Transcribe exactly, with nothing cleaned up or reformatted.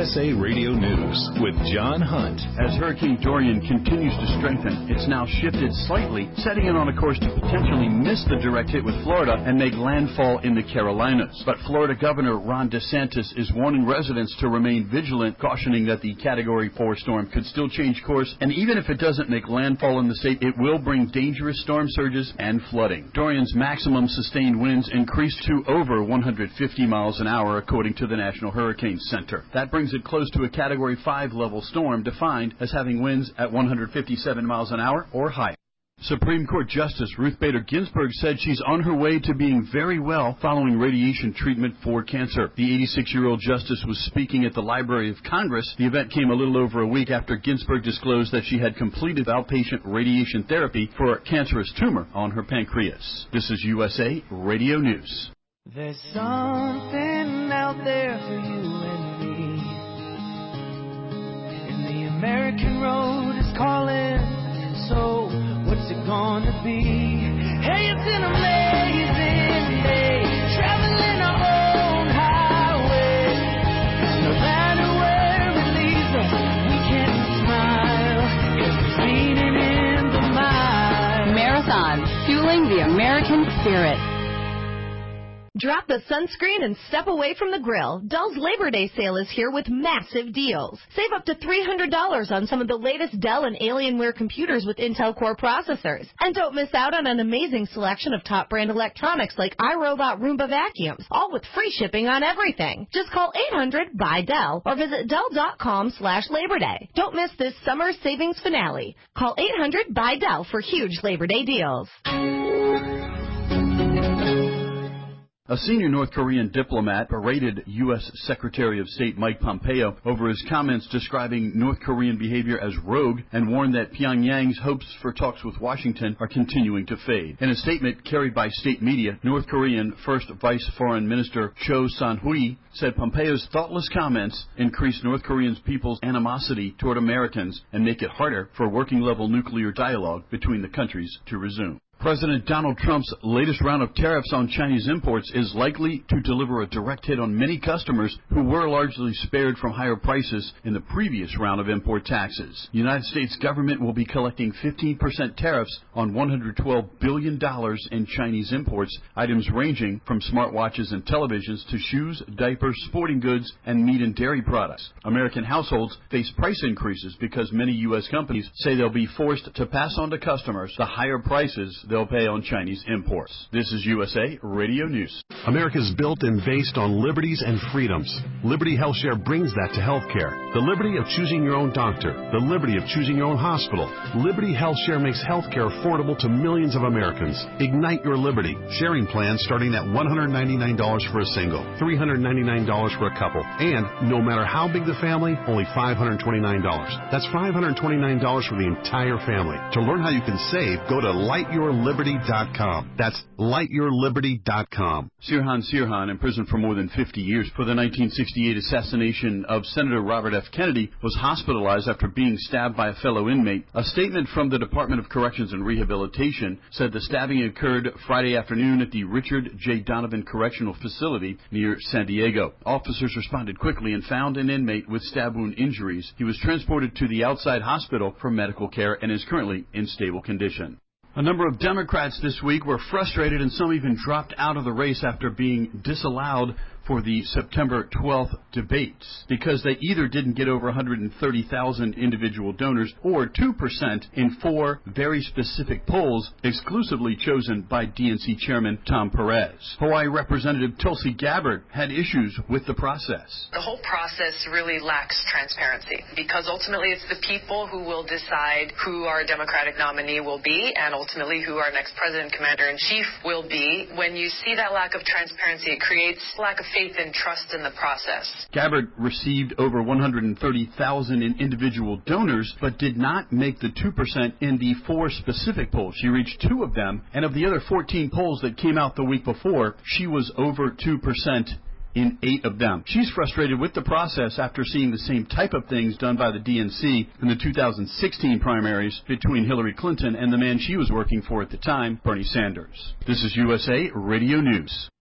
S A Radio News with John Hunt. As Hurricane Dorian continues to strengthen, it's now shifted slightly, setting it on a course to potentially miss the direct hit with Florida and make landfall in the Carolinas. But Florida Governor Ron DeSantis is warning residents to remain vigilant, cautioning that the Category four storm could still change course, and even if it doesn't make landfall in the state, it will bring dangerous storm surges and flooding. Dorian's maximum sustained winds increased to over one hundred fifty miles an hour, according to the National Hurricane Center. That brings it close to a Category five level storm, defined as having winds at one hundred fifty-seven miles an hour or higher. Supreme Court Justice Ruth Bader Ginsburg said she's on her way to being very well following radiation treatment for cancer. The eighty-six-year-old justice was speaking at the Library of Congress. The event came a little over a week after Ginsburg disclosed that she had completed outpatient radiation therapy for a cancerous tumor on her pancreas. This is U S A Radio News. There's something out there for you and me, and the American road is calling, so what's it gonna be? Hey, it's an amazing day, traveling our own highway. No matter where it leads us, we can smile, 'cause it's leaning in the mile. Marathon, fueling the American spirit. Drop the sunscreen and step away from the grill. Dell's Labor Day sale is here with massive deals. Save up to three hundred dollars on some of the latest Dell and Alienware computers with Intel Core processors. And don't miss out on an amazing selection of top brand electronics like iRobot Roomba vacuums, all with free shipping on everything. Just call eight hundred buy Dell or visit Dell.com slash Labor Day. Don't miss this summer savings finale. Call eight hundred buy Dell for huge Labor Day deals. A senior North Korean diplomat berated U S Secretary of State Mike Pompeo over his comments describing North Korean behavior as rogue and warned that Pyongyang's hopes for talks with Washington are continuing to fade. In a statement carried by state media, North Korean First Vice Foreign Minister Cho Son-hui said Pompeo's thoughtless comments increase North Korean people's animosity toward Americans and make it harder for working-level nuclear dialogue between the countries to resume. President Donald Trump's latest round of tariffs on Chinese imports is likely to deliver a direct hit on many customers who were largely spared from higher prices in the previous round of import taxes. The United States government will be collecting fifteen percent tariffs on one hundred twelve billion dollars in Chinese imports, items ranging from smartwatches and televisions to shoes, diapers, sporting goods, and meat and dairy products. American households face price increases because many U S companies say they'll be forced to pass on to customers the higher prices they'll pay on Chinese imports. This is U S A Radio News. America's built and based on liberties and freedoms. Liberty HealthShare brings that to healthcare. The liberty of choosing your own doctor. The liberty of choosing your own hospital. Liberty HealthShare makes healthcare affordable to millions of Americans. Ignite your liberty. Sharing plans starting at one hundred ninety-nine dollars for a single, three hundred ninety-nine dollars for a couple, and no matter how big the family, only five hundred twenty-nine dollars. That's five hundred twenty-nine dollars for the entire family. To learn how you can save, go to light your liberty dot com. That's light your liberty dot com. Sirhan Sirhan, imprisoned for more than fifty years for the nineteen sixty-eight assassination of Senator Robert F. Kennedy, was hospitalized after being stabbed by a fellow inmate. A statement from the Department of Corrections and Rehabilitation said the stabbing occurred Friday afternoon at the Richard J. Donovan Correctional Facility near San Diego. Officers responded quickly and found an inmate with stab wound injuries. He was transported to the outside hospital for medical care and is currently in stable condition. A number of Democrats this week were frustrated, and some even dropped out of the race after being disallowed for the September twelfth debates because they either didn't get over one hundred thirty thousand individual donors or two percent in four very specific polls exclusively chosen by D N C Chairman Tom Perez. Hawaii Representative Tulsi Gabbard had issues with the process. The whole process really lacks transparency because ultimately it's the people who will decide who our Democratic nominee will be and ultimately who our next president, commander-in-chief will be. When you see that lack of transparency, it creates lack of faith and trust in the process. Gabbard received over one hundred thirty thousand in individual donors, but did not make the two percent in the four specific polls. She reached two of them, and of the other fourteen polls that came out the week before, she was over two percent in eight of them. She's frustrated with the process after seeing the same type of things done by the D N C in the two thousand sixteen primaries between Hillary Clinton and the man she was working for at the time, Bernie Sanders. This is U S A Radio News.